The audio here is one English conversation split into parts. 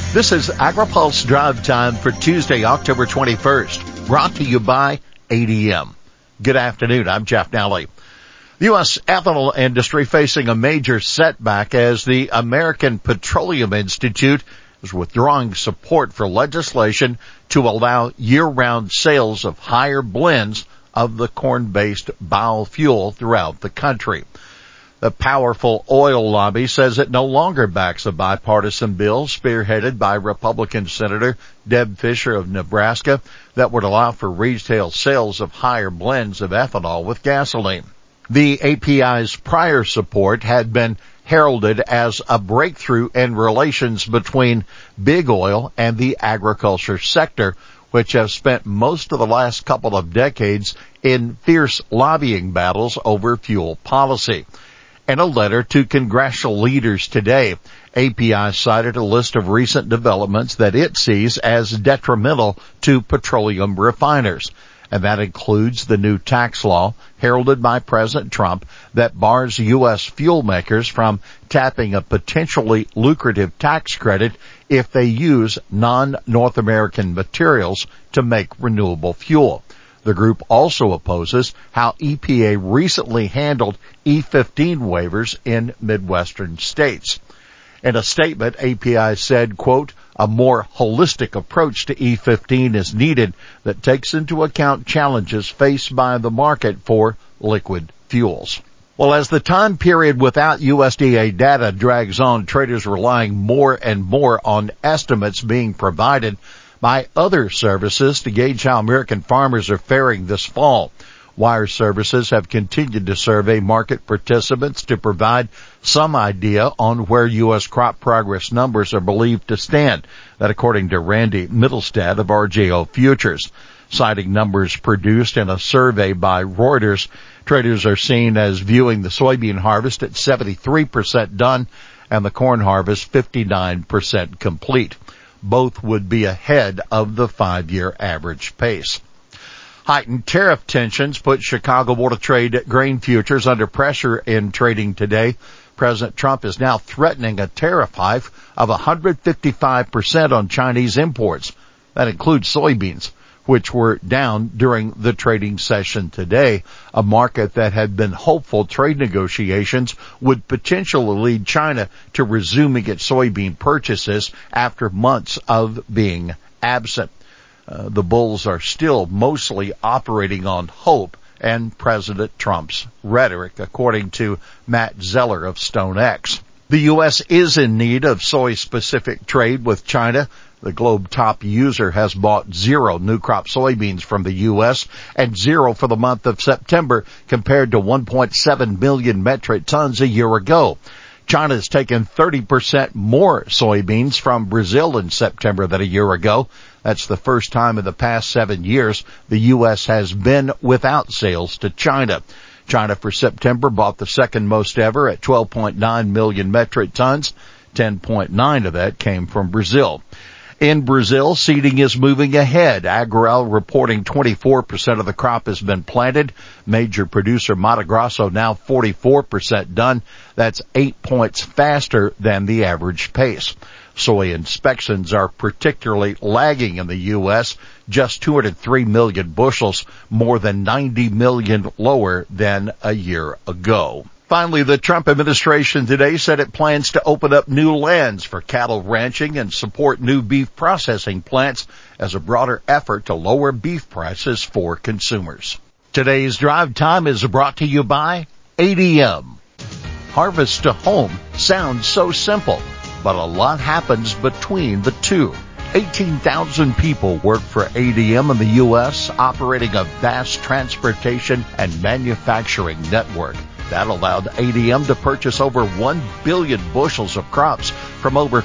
This is AgriPulse Drive Time for Tuesday, October 21st, brought to you by ADM. Good afternoon, I'm Jeff Nally. The U.S. ethanol industry facing a major setback as the American Petroleum Institute is withdrawing support for legislation to allow year-round sales of higher blends of the corn-based biofuel throughout the country. The powerful oil lobby says it no longer backs a bipartisan bill spearheaded by Republican Senator Deb Fischer of Nebraska that would allow for retail sales of higher blends of ethanol with gasoline. The API's prior support had been heralded as a breakthrough in relations between big oil and the agriculture sector, which have spent most of the last couple of decades in fierce lobbying battles over fuel policy. In a letter to congressional leaders today, API cited a list of recent developments that it sees as detrimental to petroleum refiners. And that includes the new tax law heralded by President Trump that bars U.S. fuel makers from tapping a potentially lucrative tax credit if they use non-North American materials to make renewable fuel. The group also opposes how EPA recently handled E15 waivers in Midwestern states. In a statement, API said, quote, a more holistic approach to E15 is needed that takes into account challenges faced by the market for liquid fuels. Well, as the time period without USDA data drags on, traders relying more and more on estimates being provided by other services to gauge how American farmers are faring this fall. Wire services have continued to survey market participants to provide some idea on where U.S. crop progress numbers are believed to stand. That according to Randy Mittelstadt of RJO Futures. Citing numbers produced in a survey by Reuters, traders are seen as viewing the soybean harvest at 73% done and the corn harvest 59% complete. Both would be ahead of the 5-year average pace. Heightened tariff tensions put Chicago Board of Trade grain futures under pressure in trading today. President Trump is now threatening a tariff hike of 155% on Chinese imports. That includes soybeans, which were down during the trading session today, a market that had been hopeful trade negotiations would potentially lead China to resuming its soybean purchases after months of being absent. The bulls are still mostly operating on hope and President Trump's rhetoric, according to Matt Zeller of StoneX. The U.S. is in need of soy-specific trade with China. The Globe top user has bought 0 new crop soybeans from the U.S. and 0 for the month of September compared to 1.7 million metric tons a year ago. China has taken 30% more soybeans from Brazil in September than a year ago. That's the first time in the past 7 years the U.S. has been without sales to China. China for September bought the second most ever at 12.9 million metric tons. 10.9 of that came from Brazil. In Brazil, seeding is moving ahead. Agrel reporting 24% of the crop has been planted. Major producer Mato Grosso now 44% done. That's 8 points faster than the average pace. Soy inspections are particularly lagging in the U.S., just 203 million bushels, more than 90 million lower than a year ago. Finally, the Trump administration today said it plans to open up new lands for cattle ranching and support new beef processing plants as a broader effort to lower beef prices for consumers. Today's Drive Time is brought to you by ADM. Harvest to home sounds so simple, but a lot happens between the two. 18,000 people work for ADM in the U.S., operating a vast transportation and manufacturing network. That allowed ADM to purchase over 1 billion bushels of crops from over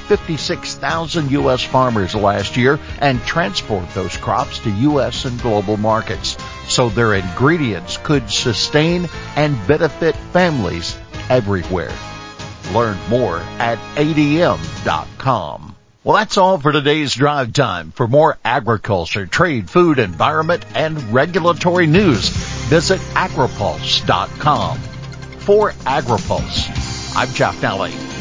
56,000 U.S. farmers last year and transport those crops to U.S. and global markets so their ingredients could sustain and benefit families everywhere. Learn more at ADM.com. Well, that's all for today's Drive Time. For more agriculture, trade, food, environment, and regulatory news, visit agripulse.com. For AgriPulse, I'm Jeff Nally.